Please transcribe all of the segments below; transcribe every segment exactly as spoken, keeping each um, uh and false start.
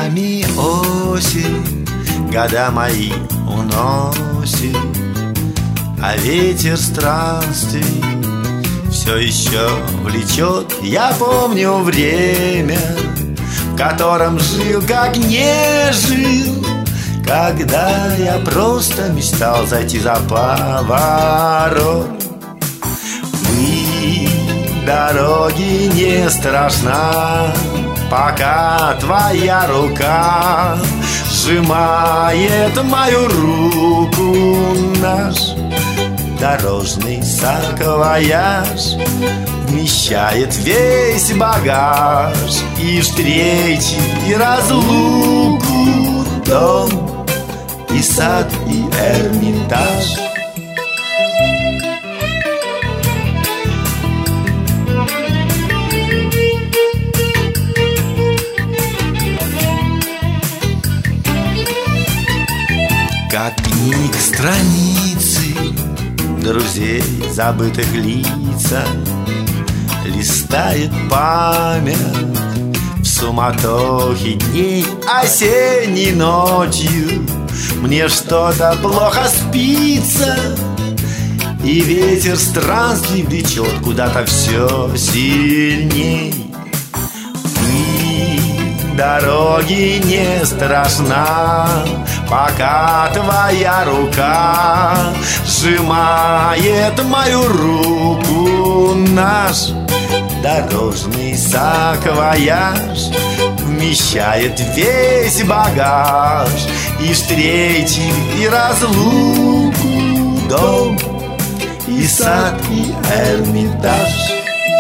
дождями осень года мои уносит, а ветер странствий все еще влечет. Я помню время, в котором жил, как не жил, когда я просто мечтал зайти за поворот. Вы, дороги, не страшна, пока твоя рука сжимает мою руку. Наш дорожный саквояж вмещает весь багаж и встречи, и разлуку, дом и сад, и Эрмитаж. Как книг страницы друзей забытых лица листает память в суматохе дней осенней ночью. Мне что-то плохо спится, и ветер странствий влечет куда-то все сильней. И дороги не страшна, пока твоя рука сжимает мою руку. Наш дорожный саквояж вмещает весь багаж и встречи, и разлуку, дом и сад, и Эрмитаж.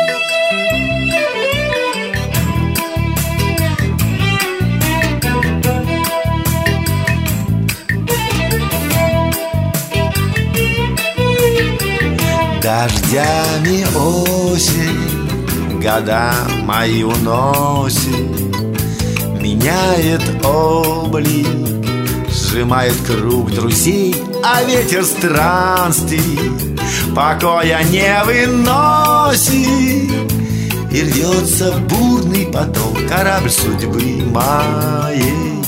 Дождями осень года мои уносит, меняет облик, сжимает круг друзей, а ветер странствий покоя не выносит, и рвется в бурный поток корабль судьбы моей.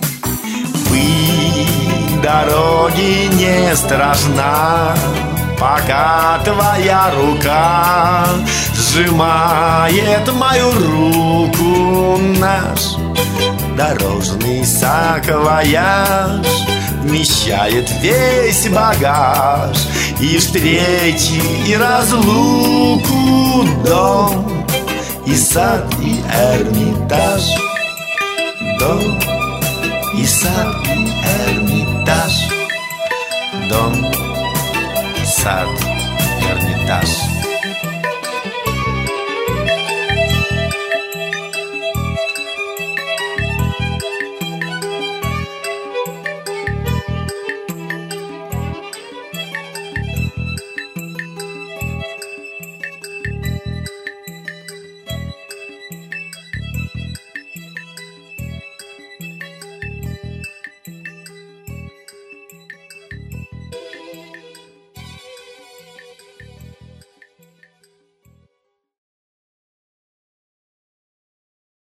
Вы, дороги, не страшна, пока твоя рука сжимает мою руку. Наш дорожный саквояж вмещает весь багаж и встречи, и разлуку, дом и сад, и Эрмитаж. Дом и сад, и Эрмитаж. Дом, сад, Эрмитаж.